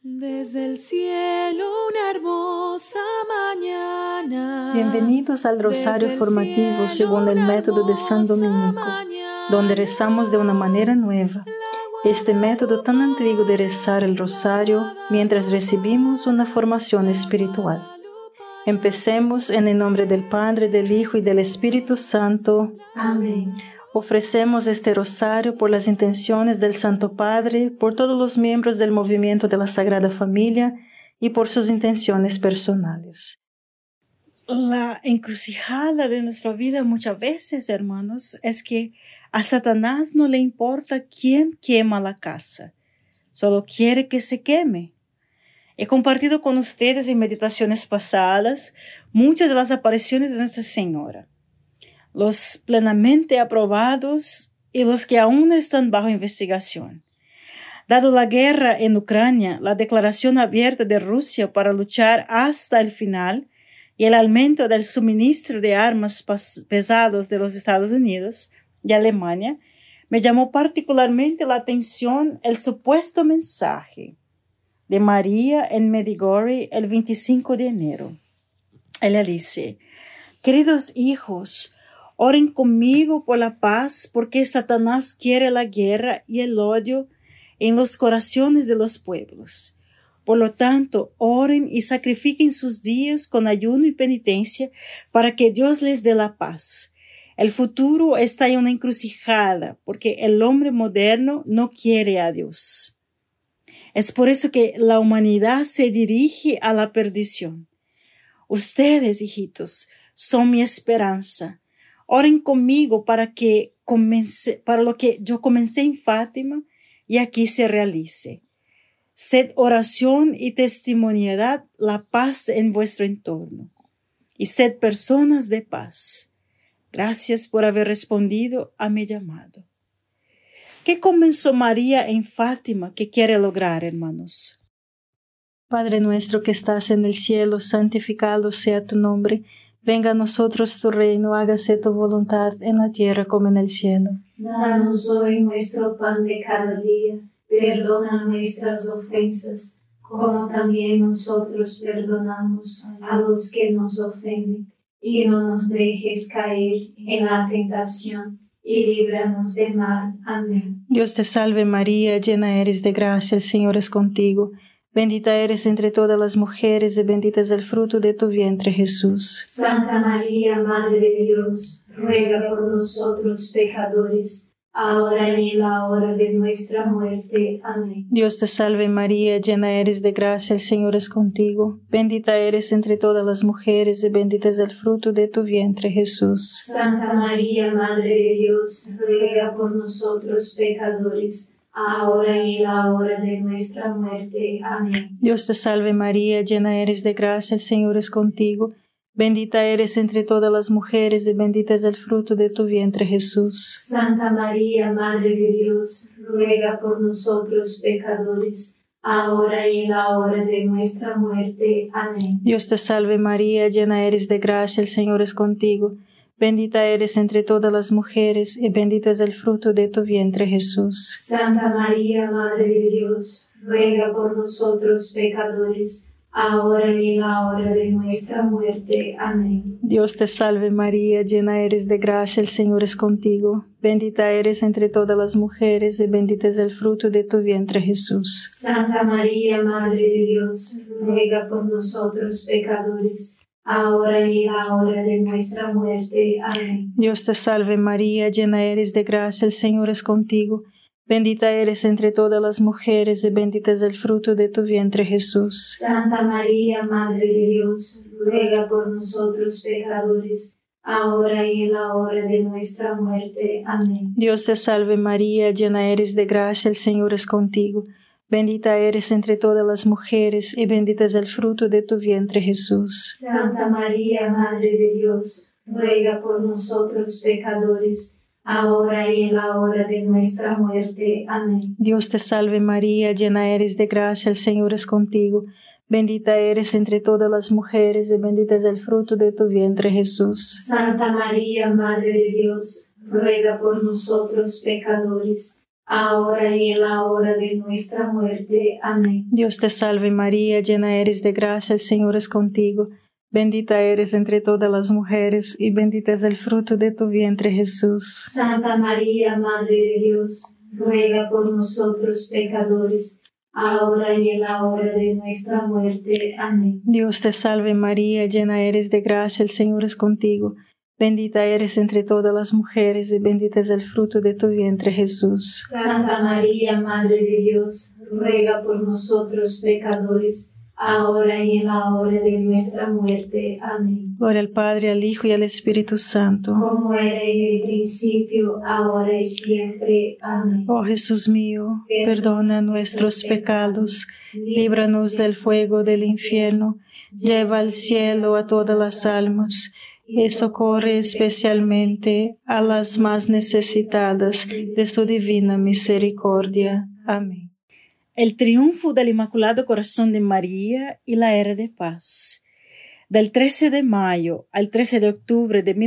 Desde el cielo una hermosa mañana. Bienvenidos al Rosario Formativo según el método de San Dominico, donde rezamos de una manera nueva. Este método tan antiguo de rezar el Rosario mientras recibimos una formación espiritual. Empecemos en el nombre del Padre, del Hijo y del Espíritu Santo. Amén. Ofrecemos este rosario por las intenciones del Santo Padre, por todos los miembros del movimiento de la Sagrada Familia y por sus intenciones personales. La encrucijada de nuestra vida muchas veces, hermanos, es que a Satanás no le importa quién quema la casa, solo quiere que se queme. He compartido con ustedes en meditaciones pasadas muchas de las apariciones de Nuestra Señora, los plenamente aprobados y los que aún están bajo investigación. Dado la guerra en Ucrania, la declaración abierta de Rusia para luchar hasta el final y el aumento del suministro de armas pesadas de los Estados Unidos y Alemania, me llamó particularmente la atención el supuesto mensaje de María en Medjugorje el 25 de enero. Ella dice: queridos hijos, oren conmigo por la paz, porque Satanás quiere la guerra y el odio en los corazones de los pueblos. Por lo tanto, oren y sacrifiquen sus días con ayuno y penitencia para que Dios les dé la paz. El futuro está en una encrucijada, porque el hombre moderno no quiere a Dios. Es por eso que la humanidad se dirige a la perdición. Ustedes, hijitos, son mi esperanza. Oren conmigo para lo que yo comencé en Fátima y aquí se realice. Sed oración y testimonialidad la paz en vuestro entorno. Y sed personas de paz. Gracias por haber respondido a mi llamado. ¿Qué comenzó María en Fátima que quiere lograr, hermanos? Padre nuestro que estás en el cielo, santificado sea tu nombre. Venga a nosotros tu reino, hágase tu voluntad en la tierra como en el cielo. Danos hoy nuestro pan de cada día. Perdona nuestras ofensas, como también nosotros perdonamos a los que nos ofenden. Y no nos dejes caer en la tentación, y líbranos del mal. Amén. Dios te salve María, llena eres de gracia, el Señor es contigo. Bendita eres entre todas las mujeres y bendito es el fruto de tu vientre, Jesús. Santa María, Madre de Dios, ruega por nosotros pecadores, ahora y en la hora de nuestra muerte. Amén. Dios te salve María, llena eres de gracia, el Señor es contigo. Bendita eres entre todas las mujeres y bendito es el fruto de tu vientre, Jesús. Santa María, Madre de Dios, ruega por nosotros pecadores, ahora y en la hora de nuestra muerte. Amén. Dios te salve María, llena eres de gracia, el Señor es contigo. Bendita eres entre todas las mujeres y bendito es el fruto de tu vientre, Jesús. Santa María, Madre de Dios, ruega por nosotros pecadores, ahora y en la hora de nuestra muerte. Amén. Dios te salve María, llena eres de gracia, el Señor es contigo. Bendita eres entre todas las mujeres y bendito es el fruto de tu vientre, Jesús. Santa María, Madre de Dios, ruega por nosotros pecadores, ahora y en la hora de nuestra muerte. Amén. Dios te salve María, llena eres de gracia, el Señor es contigo. Bendita eres entre todas las mujeres y bendito es el fruto de tu vientre, Jesús. Santa María, Madre de Dios, ruega por nosotros pecadores, ahora y en la hora de nuestra muerte. Amén. Dios te salve María, llena eres de gracia, el Señor es contigo. Bendita eres entre todas las mujeres y bendito es el fruto de tu vientre, Jesús. Santa María, Madre de Dios, ruega por nosotros pecadores, ahora y en la hora de nuestra muerte. Amén. Dios te salve María, llena eres de gracia, el Señor es contigo. Bendita eres entre todas las mujeres y bendito es el fruto de tu vientre, Jesús. Santa María, Madre de Dios, ruega por nosotros pecadores, ahora y en la hora de nuestra muerte. Amén. Dios te salve María, llena eres de gracia, el Señor es contigo. Bendita eres entre todas las mujeres y bendito es el fruto de tu vientre, Jesús. Santa María, Madre de Dios, ruega por nosotros pecadores, ahora y en la hora de nuestra muerte. Amén. Dios te salve María, llena eres de gracia, el Señor es contigo. Bendita eres entre todas las mujeres y bendito es el fruto de tu vientre, Jesús. Santa María, Madre de Dios, ruega por nosotros pecadores, ahora y en la hora de nuestra muerte. Amén. Dios te salve María, llena eres de gracia, el Señor es contigo. Bendita eres entre todas las mujeres y bendito es el fruto de tu vientre, Jesús. Santa María, Madre de Dios, ruega por nosotros pecadores, ahora y en la hora de nuestra muerte. Amén. Gloria al Padre, al Hijo y al Espíritu Santo. Como era en el principio, ahora y siempre. Amén. Oh Jesús mío, perdona nuestros pecados, líbranos del fuego del infierno, lleva al cielo a todas las almas y socorre especialmente a las más necesitadas de su divina misericordia. Amén. El triunfo del Inmaculado Corazón de María y la era de paz. Del 13 de mayo al 13 de octubre de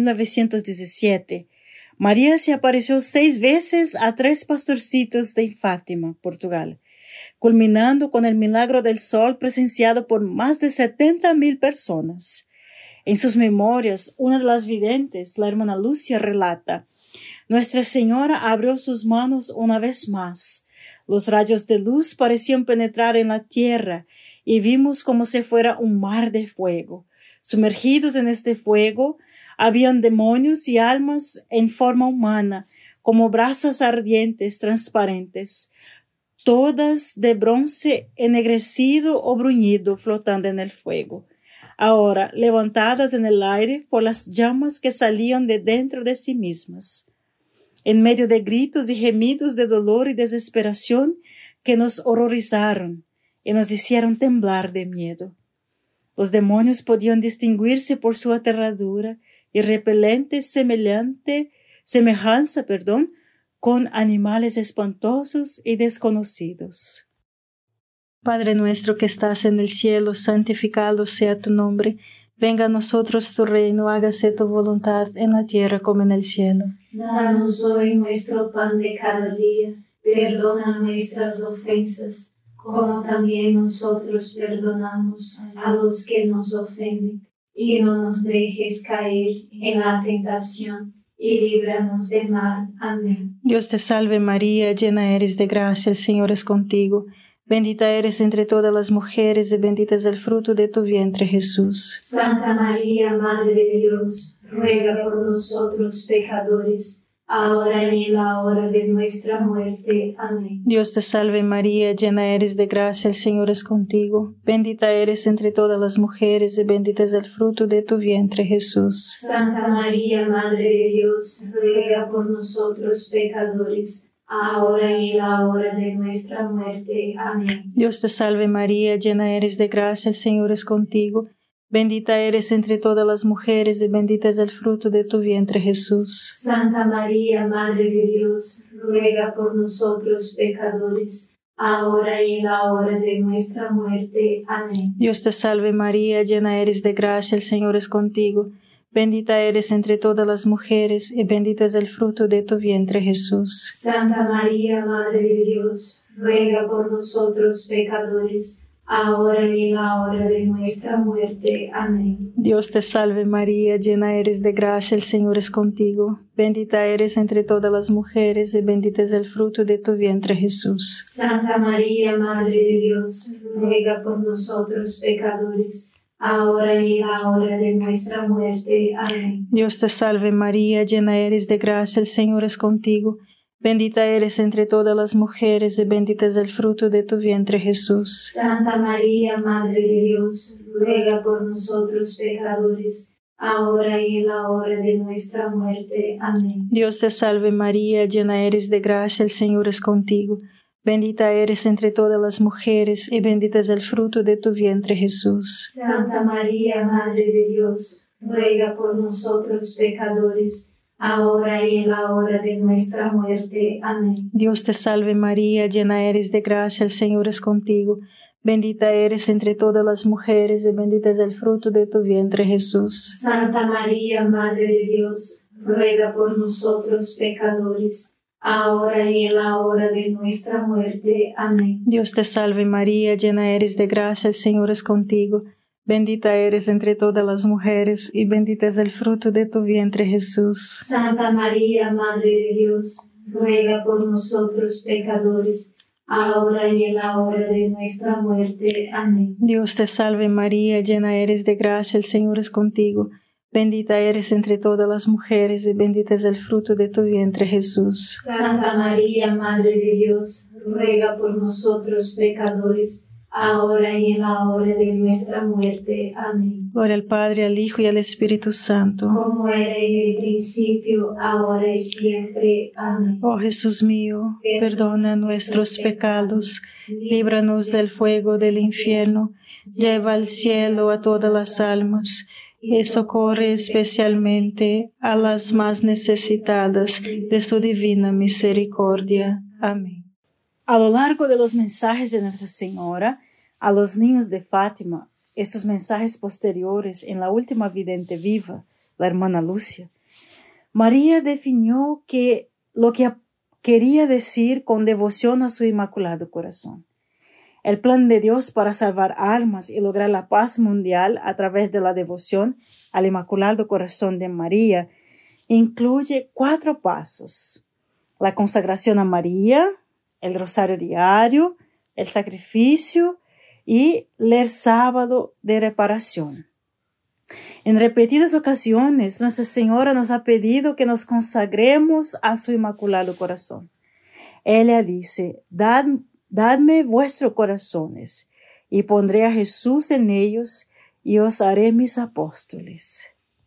1917, María se apareció 6 veces a 3 pastorcitos de Fátima, Portugal, culminando con el milagro del sol presenciado por más de 70,000 personas. En sus memorias, una de las videntes, la hermana Lucia, relata: Nuestra Señora abrió sus manos una vez más. Los rayos de luz parecían penetrar en la tierra y vimos como si fuera un mar de fuego. Sumergidos en este fuego, habían demonios y almas en forma humana, como brasas ardientes transparentes, todas de bronce ennegrecido o bruñido flotando en el fuego. Ahora levantadas en el aire por las llamas que salían de dentro de sí mismas, en medio de gritos y gemidos de dolor y desesperación que nos horrorizaron y nos hicieron temblar de miedo. Los demonios podían distinguirse por su aterradura y repelente semejanza con animales espantosos y desconocidos. Padre nuestro que estás en el cielo, santificado sea tu nombre. Venga a nosotros tu reino, hágase tu voluntad en la tierra como en el cielo. Danos hoy nuestro pan de cada día, perdona nuestras ofensas, como también nosotros perdonamos a los que nos ofenden, y no nos dejes caer en la tentación, y líbranos del mal. Amén. Dios te salve María, llena eres de gracia, el Señor es contigo. Bendita eres entre todas las mujeres y bendito es el fruto de tu vientre, Jesús. Santa María, Madre de Dios, ruega por nosotros pecadores, ahora y en la hora de nuestra muerte. Amén. Dios te salve María, llena eres de gracia, el Señor es contigo. Bendita eres entre todas las mujeres y bendito es el fruto de tu vientre, Jesús. Santa María, Madre de Dios, ruega por nosotros pecadores, ahora y en la hora de nuestra muerte. Amén. Dios te salve María, llena eres de gracia, el Señor es contigo. Bendita eres entre todas las mujeres y bendito es el fruto de tu vientre, Jesús. Santa María, Madre de Dios, ruega por nosotros pecadores, ahora y en la hora de nuestra muerte. Amén. Dios te salve María, llena eres de gracia, el Señor es contigo. Bendita eres entre todas las mujeres y bendito es el fruto de tu vientre, Jesús. Santa María, Madre de Dios, ruega por nosotros pecadores, ahora y en la hora de nuestra muerte. Amén. Dios te salve María, llena eres de gracia, el Señor es contigo. Bendita eres entre todas las mujeres y bendito es el fruto de tu vientre, Jesús. Santa María, Madre de Dios, ruega por nosotros pecadores, ahora y en la hora de nuestra muerte. Amén. Dios te salve María, llena eres de gracia, el Señor es contigo. Bendita eres entre todas las mujeres y bendito es el fruto de tu vientre, Jesús. Santa María, Madre de Dios, ruega por nosotros pecadores, ahora y en la hora de nuestra muerte. Amén. Dios te salve María, llena eres de gracia, el Señor es contigo. Bendita eres entre todas las mujeres y bendito es el fruto de tu vientre, Jesús. Santa María, Madre de Dios, ruega por nosotros pecadores, ahora y en la hora de nuestra muerte. Amén. Dios te salve María, llena eres de gracia, el Señor es contigo. Bendita eres entre todas las mujeres y bendito es el fruto de tu vientre, Jesús. Santa María, Madre de Dios, ruega por nosotros pecadores, ahora y en la hora de nuestra muerte. Amén. Dios te salve María, llena eres de gracia, el Señor es contigo. Bendita eres entre todas las mujeres y bendito es el fruto de tu vientre, Jesús. Santa María, Madre de Dios, ruega por nosotros pecadores, ahora y en la hora de nuestra muerte. Amén. Dios te salve María, llena eres de gracia, el Señor es contigo. Bendita eres entre todas las mujeres y bendito es el fruto de tu vientre, Jesús. Santa María, Madre de Dios, ruega por nosotros pecadores, ahora y en la hora de nuestra muerte. Amén. Gloria al Padre, al Hijo y al Espíritu Santo. Como era en el principio, ahora y siempre. Amén. Oh Jesús mío, perdona nuestros pecados, líbranos del fuego del infierno, lleva al cielo a todas las almas y socorre especialmente a las más necesitadas de su divina misericordia. Amén. A lo largo de los mensajes de Nuestra Señora a los niños de Fátima, estos mensajes posteriores en la última vidente viva, la hermana Lucia, María definió lo que quería decir con devoción a su Inmaculado Corazón. El plan de Dios para salvar almas y lograr la paz mundial a través de la devoción al Inmaculado Corazón de María incluye 4 pasos: la consagración a María, el rosario diario, el sacrificio y el sábado de reparación. En repetidas ocasiones, Nuestra Señora nos ha pedido que nos consagremos a su Inmaculado Corazón. Ella dice: Dadme vuestros corazones, y pondré a Jesús en ellos, y os haré mis apóstoles.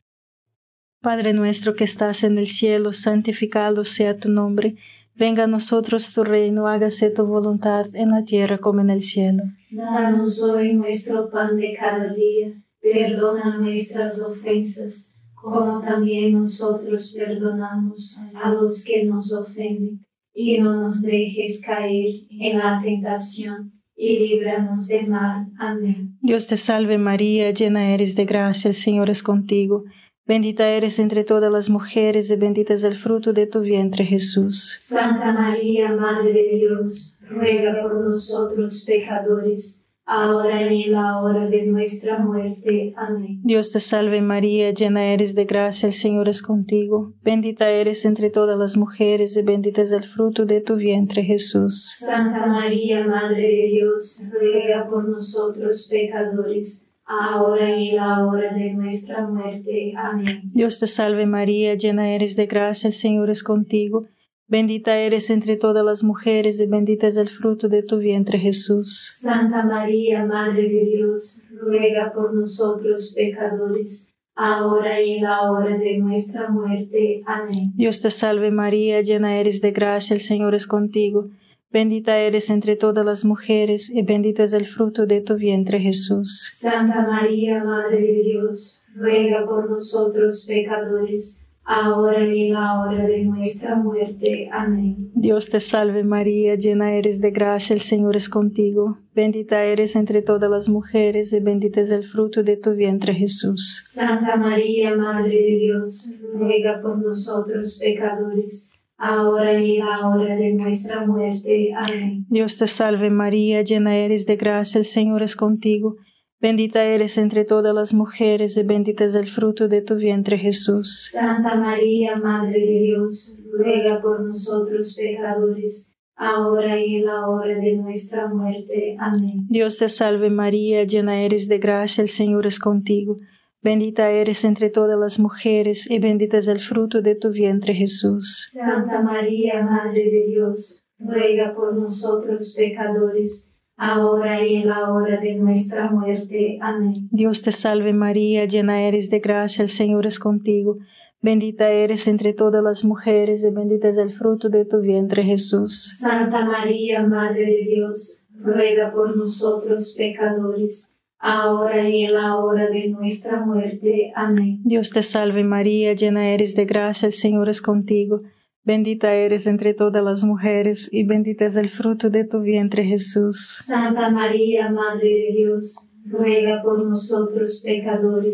Padre nuestro que estás en el cielo, santificado sea tu nombre. Venga a nosotros tu reino, hágase tu voluntad en la tierra como en el cielo. Danos hoy nuestro pan de cada día, perdona nuestras ofensas, como también nosotros perdonamos a los que nos ofenden. Y no nos dejes caer en la tentación, y líbranos del mal. Amén. Dios te salve María, llena eres de gracia, el Señor es contigo. Bendita eres entre todas las mujeres y bendito es el fruto de tu vientre, Jesús. Santa María, Madre de Dios, ruega por nosotros pecadores, ahora y en la hora de nuestra muerte. Amén. Dios te salve María, llena eres de gracia, el Señor es contigo. Bendita eres entre todas las mujeres y bendito es el fruto de tu vientre, Jesús. Santa María, Madre de Dios, ruega por nosotros pecadores, ahora y en la hora de nuestra muerte. Amén. Dios te salve María, llena eres de gracia, el Señor es contigo. Bendita eres entre todas las mujeres y bendito es el fruto de tu vientre, Jesús. Santa María, Madre de Dios, ruega por nosotros pecadores, ahora y en la hora de nuestra muerte. Amén. Dios te salve María, llena eres de gracia, el Señor es contigo. Bendita eres entre todas las mujeres y bendito es el fruto de tu vientre, Jesús. Santa María, Madre de Dios, ruega por nosotros pecadores, ahora y en la hora de nuestra muerte. Amén. Dios te salve María, llena eres de gracia, el Señor es contigo. Bendita eres entre todas las mujeres y bendito es el fruto de tu vientre, Jesús. Santa María, Madre de Dios, ruega por nosotros pecadores, ahora y en la hora de nuestra muerte. Amén. Dios te salve María, llena eres de gracia, el Señor es contigo. Bendita eres entre todas las mujeres y bendito es el fruto de tu vientre, Jesús. Santa María, Madre de Dios, ruega por nosotros pecadores, ahora y en la hora de nuestra muerte. Amén. Dios te salve María, llena eres de gracia, el Señor es contigo. Bendita eres entre todas las mujeres y bendito es el fruto de tu vientre, Jesús. Santa María, Madre de Dios, ruega por nosotros pecadores, ahora y en la hora de nuestra muerte. Amén. Dios te salve María, llena eres de gracia, el Señor es contigo. Bendita eres entre todas las mujeres y bendito es el fruto de tu vientre, Jesús. Santa María, Madre de Dios, ruega por nosotros pecadores, ahora y en la hora de nuestra muerte. Amén. Dios te salve María, llena eres de gracia, el Señor es contigo. Bendita eres entre todas las mujeres y bendito es el fruto de tu vientre, Jesús. Santa María, Madre de Dios, ruega por nosotros pecadores,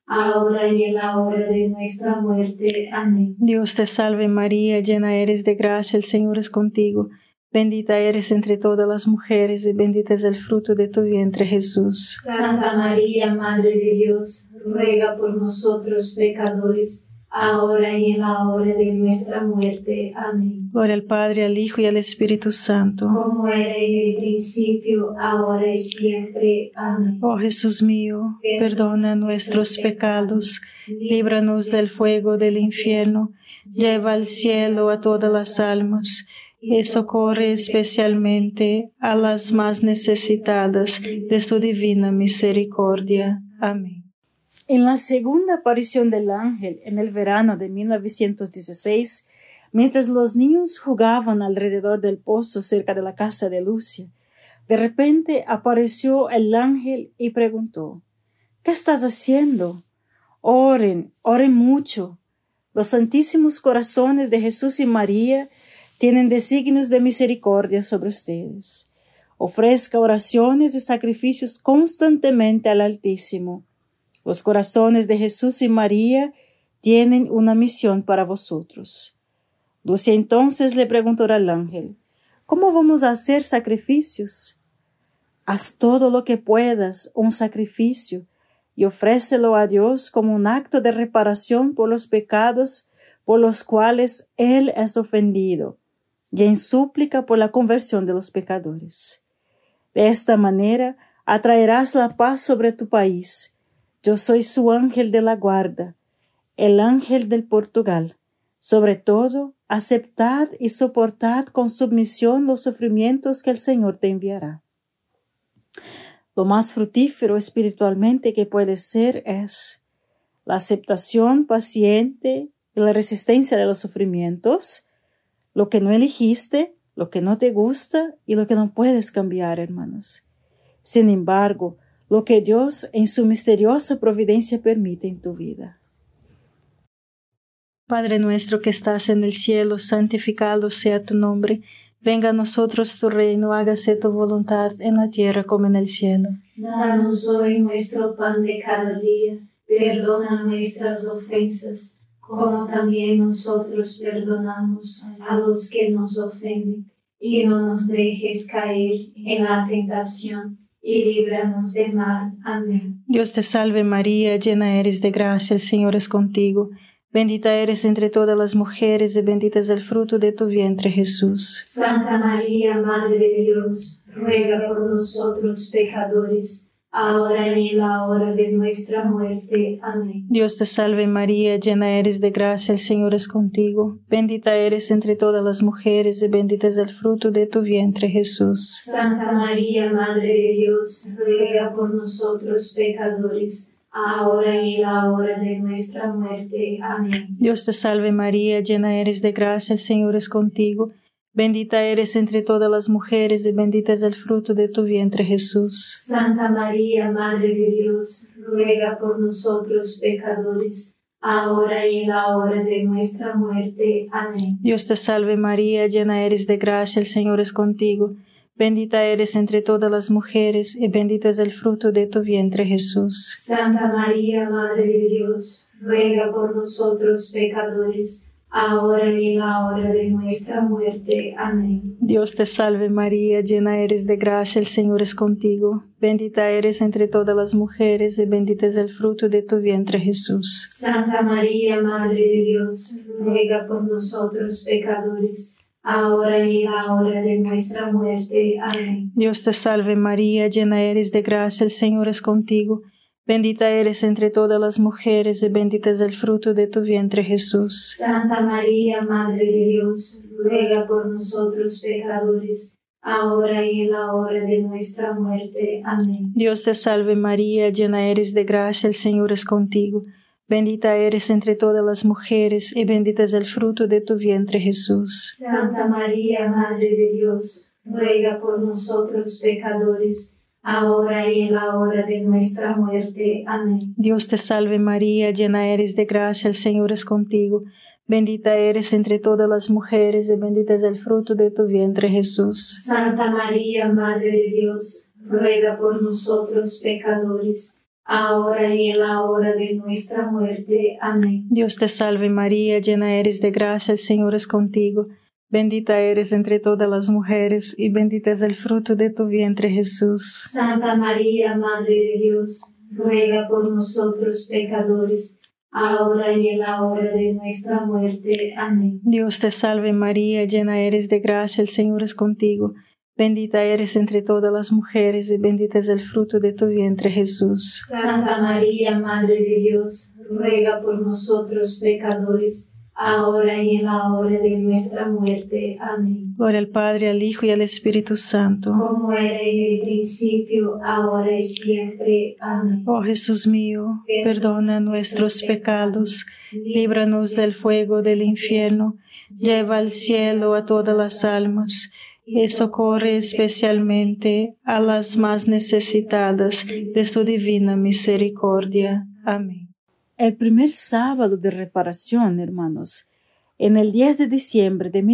ahora y en la hora de nuestra muerte. Amén. Dios te salve María, llena eres de gracia, el Señor es contigo. Bendita eres entre todas las mujeres y bendito es el fruto de tu vientre, Jesús. Santa María, Madre de Dios, ruega por nosotros pecadores, ahora y en la hora de nuestra muerte. Amén. Gloria al Padre, al Hijo y al Espíritu Santo. Como era en el principio, ahora y siempre. Amén. Oh Jesús mío, perdona nuestros pecados, líbranos del fuego del infierno, lleva al cielo a todas las almas y socorre especialmente a las más necesitadas de su divina misericordia. Amén. En la segunda aparición del ángel en el verano de 1916, mientras los niños jugaban alrededor del pozo cerca de la casa de Lucia, de repente apareció el ángel y preguntó: ¿Qué estás haciendo? Oren, oren mucho. Los santísimos corazones de Jesús y María tienen designios de misericordia sobre ustedes. Ofrezca oraciones y sacrificios constantemente al Altísimo. Los corazones de Jesús y María tienen una misión para vosotros. Lucia entonces le preguntó al ángel: ¿Cómo vamos a hacer sacrificios? Haz todo lo que puedas, un sacrificio, y ofrécelo a Dios como un acto de reparación por los pecados por los cuales Él es ofendido, y en súplica por la conversión de los pecadores. De esta manera atraerás la paz sobre tu país. Yo soy su ángel de la guarda, el ángel del Portugal. Sobre todo, aceptad y soportad con submisión los sufrimientos que el Señor te enviará. Lo más fructífero espiritualmente que puede ser es la aceptación paciente y la resistencia de los sufrimientos, lo que no elegiste, lo que no te gusta y lo que no puedes cambiar, hermanos. Sin embargo, lo que Dios en su misteriosa providencia permite en tu vida. Padre nuestro que estás en el cielo, santificado sea tu nombre. Venga a nosotros tu reino, hágase tu voluntad en la tierra como en el cielo. Danos hoy nuestro pan de cada día, perdona nuestras ofensas, como también nosotros perdonamos a los que nos ofenden, y no nos dejes caer en la tentación, y líbranos del mal. Amén. Dios te salve María, llena eres de gracia, el Señor es contigo. Bendita eres entre todas las mujeres y bendito es el fruto de tu vientre, Jesús. Santa María, Madre de Dios, ruega por nosotros pecadores, ahora y en la hora de nuestra muerte. Amén. Dios te salve María, llena eres de gracia, el Señor es contigo. Bendita eres entre todas las mujeres y bendito es el fruto de tu vientre, Jesús. Santa María, Madre de Dios, ruega por nosotros pecadores, ahora y en la hora de nuestra muerte. Amén. Dios te salve María, llena eres de gracia, el Señor es contigo. Bendita eres entre todas las mujeres y bendito es el fruto de tu vientre, Jesús. Santa María, Madre de Dios, ruega por nosotros pecadores, ahora y en la hora de nuestra muerte. Amén. Dios te salve María, llena eres de gracia, el Señor es contigo. Bendita eres entre todas las mujeres y bendito es el fruto de tu vientre, Jesús. Santa María, Madre de Dios, ruega por nosotros pecadores, ahora y en la hora de nuestra muerte. Amén. Dios te salve María, llena eres de gracia, el Señor es contigo. Bendita eres entre todas las mujeres y bendito es el fruto de tu vientre, Jesús. Santa María, Madre de Dios, ruega por nosotros pecadores, ahora y en la hora de nuestra muerte. Amén. Dios te salve María, llena eres de gracia, el Señor es contigo. Bendita eres entre todas las mujeres y bendito es el fruto de tu vientre, Jesús. Santa María, Madre de Dios, ruega por nosotros pecadores, ahora y en la hora de nuestra muerte. Amén. Dios te salve María, llena eres de gracia, el Señor es contigo. Bendita eres entre todas las mujeres y bendito es el fruto de tu vientre, Jesús. Santa María, Madre de Dios, ruega por nosotros pecadores, ahora y en la hora de nuestra muerte. Amén. Dios te salve María, llena eres de gracia, el Señor es contigo. Bendita eres entre todas las mujeres y bendito es el fruto de tu vientre, Jesús. Santa María, Madre de Dios, ruega por nosotros pecadores, ahora y en la hora de nuestra muerte. Amén. Dios te salve María, llena eres de gracia, el Señor es contigo. Bendita eres entre todas las mujeres, y bendito es el fruto de tu vientre, Jesús. Santa María, Madre de Dios, ruega por nosotros pecadores, ahora y en la hora de nuestra muerte. Amén. Dios te salve María, llena eres de gracia, el Señor es contigo. Bendita eres entre todas las mujeres, y bendito es el fruto de tu vientre, Jesús. Santa María, Madre de Dios, ruega por nosotros pecadores, ahora y en la hora de nuestra muerte. Amén. Gloria al Padre, al Hijo y al Espíritu Santo. Como era en el principio, ahora y siempre. Amén. Oh Jesús mío, perdona nuestros pecados, líbranos del fuego del infierno, lleva al cielo a todas las almas, y socorre especialmente a las más necesitadas de su divina misericordia. Amén. El primer sábado de reparación, hermanos, en el 10 de diciembre de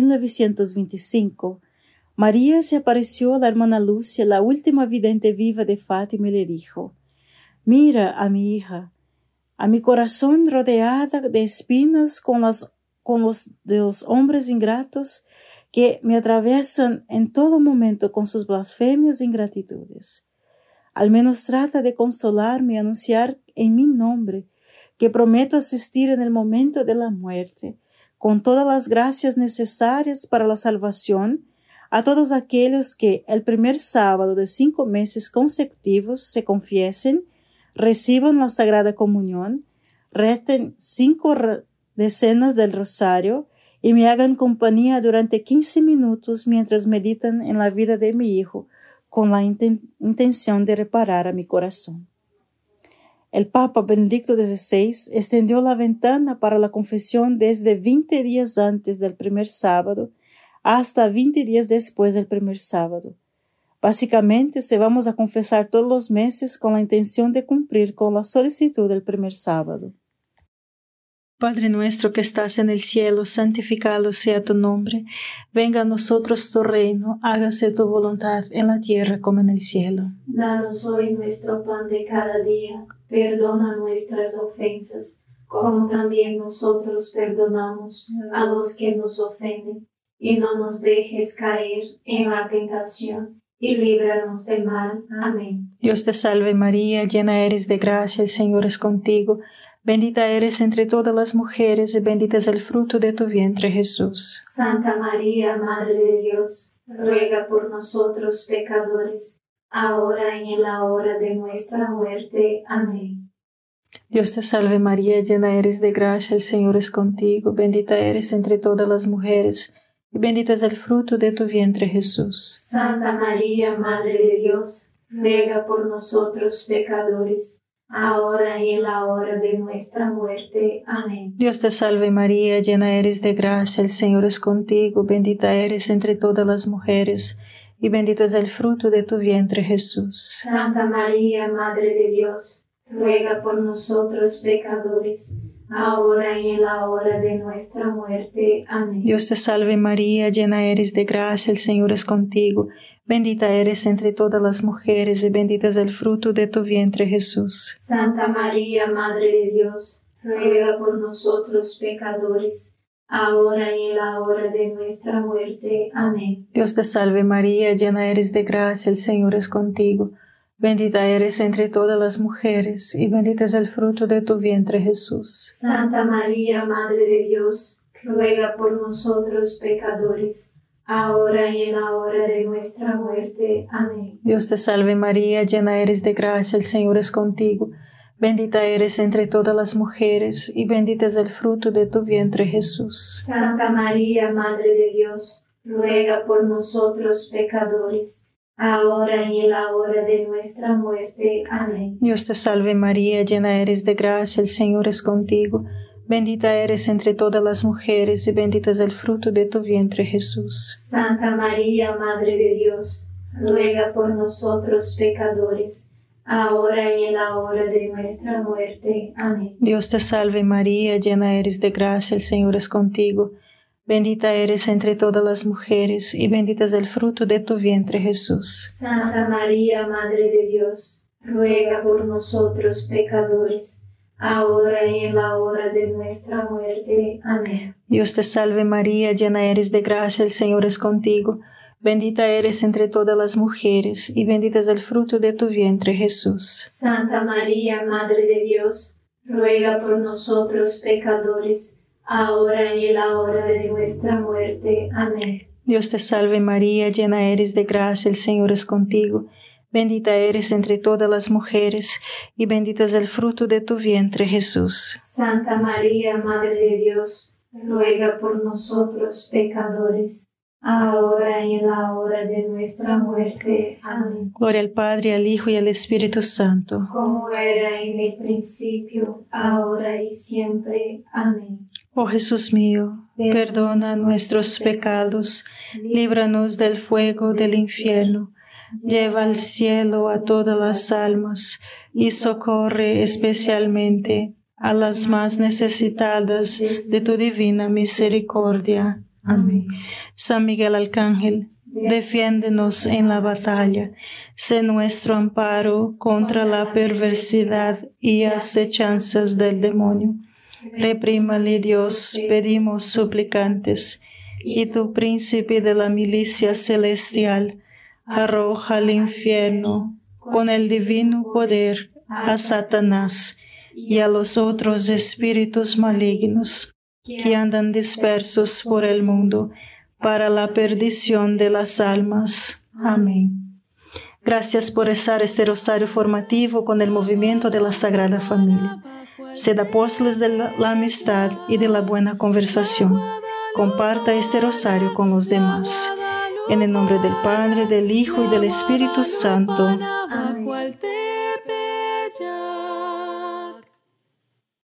1925, María se apareció a la hermana Lucia, la última vidente viva de Fátima, y le dijo: «Mira a mi hija, a mi corazón rodeada de espinas con los de los hombres ingratos que me atravesan en todo momento con sus blasfemias e ingratitudes. Al menos trata de consolarme y anunciar en mi nombre que prometo asistir en el momento de la muerte, con todas las gracias necesarias para la salvación, a todos aquellos que el primer sábado de 5 meses consecutivos se confiesen, reciban la Sagrada Comunión, recten 5 decenas del rosario y me hagan compañía durante 15 minutos mientras meditan en la vida de mi hijo, con la intención de reparar a mi corazón». El Papa Benedicto XVI extendió la ventana para la confesión desde 20 días antes del primer sábado hasta 20 días después del primer sábado. Básicamente, se vamos a confesar todos los meses con la intención de cumplir con la solicitud del primer sábado. Padre nuestro que estás en el cielo, santificado sea tu nombre. Venga a nosotros tu reino, hágase tu voluntad en la tierra como en el cielo. Danos hoy nuestro pan de cada día, perdona nuestras ofensas, como también nosotros perdonamos a los que nos ofenden, y no nos dejes caer en la tentación, y líbranos del mal. Amén. Dios te salve María, llena eres de gracia, el Señor es contigo. Bendita eres entre todas las mujeres, y bendito es el fruto de tu vientre, Jesús. Santa María, Madre de Dios, ruega por nosotros pecadores, ahora y en la hora de nuestra muerte. Amén. Dios te salve María, llena eres de gracia, el Señor es contigo. Bendita eres entre todas las mujeres, y bendito es el fruto de tu vientre, Jesús. Santa María, Madre de Dios, ruega por nosotros pecadores, ahora y en la hora de nuestra muerte. Amén. Dios te salve María, llena eres de gracia, el Señor es contigo. Bendita eres entre todas las mujeres, y bendito es el fruto de tu vientre, Jesús. Santa María, Madre de Dios, ruega por nosotros pecadores, ahora y en la hora de nuestra muerte. Amén. Dios te salve María, llena eres de gracia, el Señor es contigo. Bendita eres entre todas las mujeres, y bendito es el fruto de tu vientre, Jesús. Santa María, Madre de Dios, ruega por nosotros pecadores, ahora y en la hora de nuestra muerte. Amén. Dios te salve María, llena eres de gracia, el Señor es contigo. Bendita eres entre todas las mujeres, y bendito es el fruto de tu vientre, Jesús. Santa María, Madre de Dios, ruega por nosotros pecadores, ahora y en la hora de nuestra muerte. Amén. Dios te salve María, llena eres de gracia, el Señor es contigo. Bendita eres entre todas las mujeres, y bendito es el fruto de tu vientre, Jesús. Santa María, Madre de Dios, ruega por nosotros pecadores, ahora y en la hora de nuestra muerte. Amén. Dios te salve María, llena eres de gracia, el Señor es contigo. Bendita eres entre todas las mujeres, y bendito es el fruto de tu vientre, Jesús. Santa María, Madre de Dios, ruega por nosotros pecadores, ahora y en la hora de nuestra muerte. Amén. Dios te salve María, llena eres de gracia, el Señor es contigo. Bendita eres entre todas las mujeres, y bendito es el fruto de tu vientre, Jesús. Santa María, Madre de Dios, ruega por nosotros pecadores, ahora y en la hora de nuestra muerte. Amén. Dios te salve María, llena eres de gracia, el Señor es contigo. Bendita eres entre todas las mujeres, y bendito es el fruto de tu vientre, Jesús. Santa María, Madre de Dios, ruega por nosotros pecadores, ahora y en la hora de nuestra muerte. Amén. Dios te salve María, llena eres de gracia, el Señor es contigo. Bendita eres entre todas las mujeres, y bendito es el fruto de tu vientre, Jesús. Santa María, Madre de Dios, ruega por nosotros pecadores, ahora y en la hora de nuestra muerte. Amén. Gloria al Padre, al Hijo y al Espíritu Santo. Como era en el principio, ahora y siempre. Amén. Oh Jesús mío, perdona nuestros pecados, líbranos del fuego del infierno, lleva al cielo a todas las almas y socorre especialmente a las más necesitadas de tu divina misericordia. Amén. San Miguel Arcángel, defiéndenos en la batalla, sé nuestro amparo contra la perversidad y acechanzas del demonio. Reprímale Dios, pedimos suplicantes, y tu príncipe de la milicia celestial, arroja al infierno con el divino poder a Satanás y a los otros espíritus malignos que andan dispersos por el mundo para la perdición de las almas. Amén. Gracias por rezar este rosario formativo con el movimiento de la Sagrada Familia. Sed apóstoles de la amistad y de la buena conversación. Comparta este rosario con los demás. En el nombre del Padre, del Hijo y del Espíritu Santo. Amén.